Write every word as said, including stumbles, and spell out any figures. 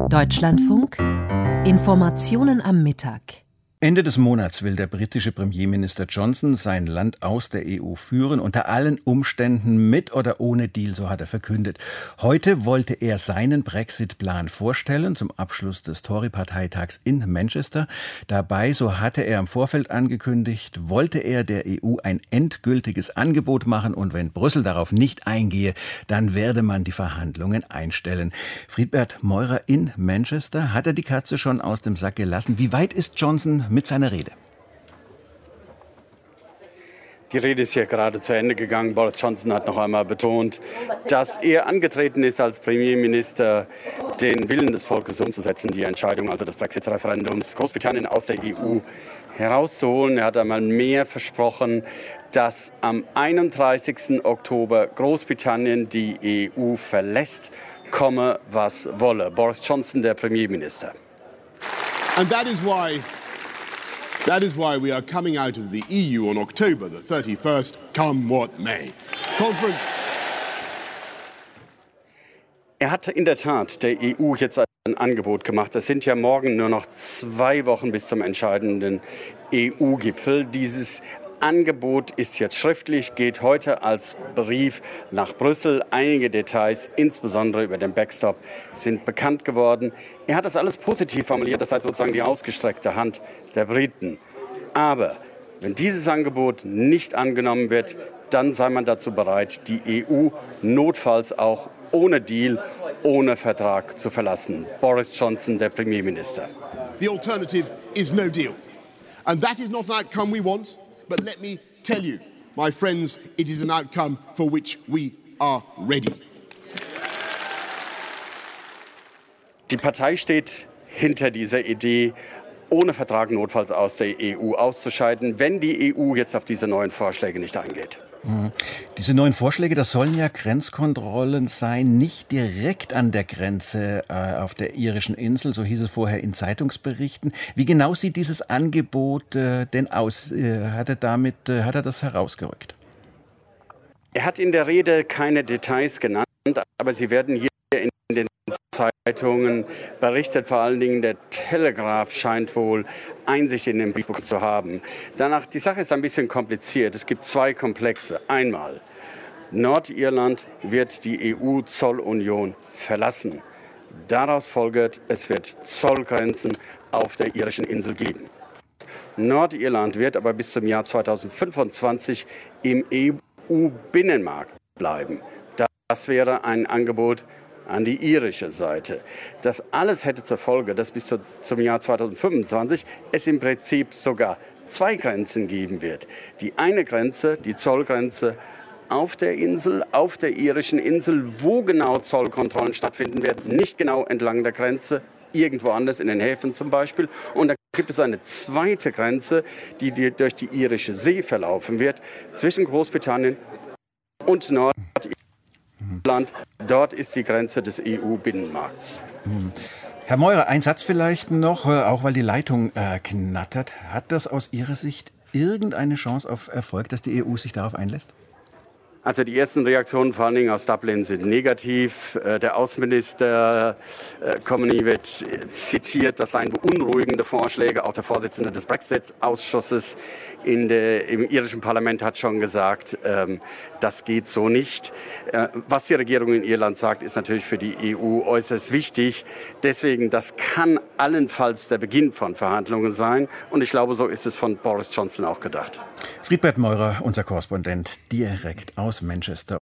Deutschlandfunk Informationen am Mittag. Ende des Monats will der britische Premierminister Johnson sein Land aus der E U führen, unter allen Umständen mit oder ohne Deal, so hat er verkündet. Heute wollte er seinen Brexit-Plan vorstellen zum Abschluss des Tory-Parteitags in Manchester. Dabei, so hatte er im Vorfeld angekündigt, wollte er der E U ein endgültiges Angebot machen und wenn Brüssel darauf nicht eingehe, dann werde man die Verhandlungen einstellen. Friedbert Meurer in Manchester, hat er die Katze schon aus dem Sack gelassen? Wie weit ist Johnson mit seiner Rede? Die Rede ist ja gerade zu Ende gegangen. Boris Johnson hat noch einmal betont, dass er angetreten ist als Premierminister, den Willen des Volkes umzusetzen, die Entscheidung also des Brexit-Referendums, Großbritannien aus der E U herauszuholen. Er hat einmal mehr versprochen, dass am einunddreißigsten Oktober Großbritannien die E U verlässt, komme was wolle. Boris Johnson, der Premierminister. And that is why That is why we are coming out of the E U on October the thirty-first, come what may. Conference. Er hat in der Tat der E U jetzt ein Angebot gemacht. Es sind ja morgen nur noch zwei Wochen bis zum entscheidenden E U-Gipfel. Dieses Angebot ist jetzt schriftlich, geht heute als Brief nach Brüssel. Einige Details, insbesondere über den Backstop, sind bekannt geworden. Er hat das alles positiv formuliert, das heißt sozusagen die ausgestreckte Hand der Briten. Aber wenn dieses Angebot nicht angenommen wird, dann sei man dazu bereit, die E U notfalls auch ohne Deal, ohne Vertrag zu verlassen. Boris Johnson, der Premierminister. The alternative is no deal. And that is not an outcome we want. But let me tell you, my friends, it is an outcome for which we are ready. Die Partei steht hinter dieser Idee, ohne Vertrag notfalls aus der E U auszuscheiden, wenn die E U jetzt auf diese neuen Vorschläge nicht eingeht. Mhm. Diese neuen Vorschläge, das sollen ja Grenzkontrollen sein, nicht direkt an der Grenze äh, auf der irischen Insel, so hieß es vorher in Zeitungsberichten. Wie genau sieht dieses Angebot äh, denn aus? Äh, hat er damit, äh, hat er das herausgerückt? Er hat in der Rede keine Details genannt, aber sie werden hier in den Zeitungen berichtet. Vor allen Dingen der Telegraph scheint wohl Einsicht in den Brief zu haben. Danach, die Sache ist ein bisschen kompliziert. Es gibt zwei Komplexe. Einmal, Nordirland wird die E U-Zollunion verlassen. Daraus folgt, es wird Zollgrenzen auf der irischen Insel geben. Nordirland wird aber bis zum Jahr zweitausendfünfundzwanzig im E U-Binnenmarkt bleiben. Das wäre ein Angebot an die irische Seite. Das alles hätte zur Folge, dass bis zu, zum Jahr zweitausendfünfundzwanzig es im Prinzip sogar zwei Grenzen geben wird. Die eine Grenze, die Zollgrenze auf der Insel, auf der irischen Insel, wo genau Zollkontrollen stattfinden werden, nicht genau entlang der Grenze, irgendwo anders in den Häfen zum Beispiel. Und da gibt es eine zweite Grenze, die, die durch die irische See verlaufen wird, zwischen Großbritannien und Nordirland. Land. Dort ist die Grenze des E U-Binnenmarkts. Herr Meurer, ein Satz vielleicht noch, auch weil die Leitung äh, knattert. Hat das aus Ihrer Sicht irgendeine Chance auf Erfolg, dass die E U sich darauf einlässt? Also die ersten Reaktionen, vor allen Dingen aus Dublin, sind negativ. Der Außenminister Comey wird zitiert, das seien beunruhigende Vorschläge. Auch der Vorsitzende des Brexit-Ausschusses in der, im irischen Parlament hat schon gesagt, ähm, das geht so nicht. Äh, was die Regierung in Irland sagt, ist natürlich für die E U äußerst wichtig. Deswegen, das kann allenfalls der Beginn von Verhandlungen sein. Und ich glaube, so ist es von Boris Johnson auch gedacht. Friedbert Meurer, unser Korrespondent, direkt aus Manchester.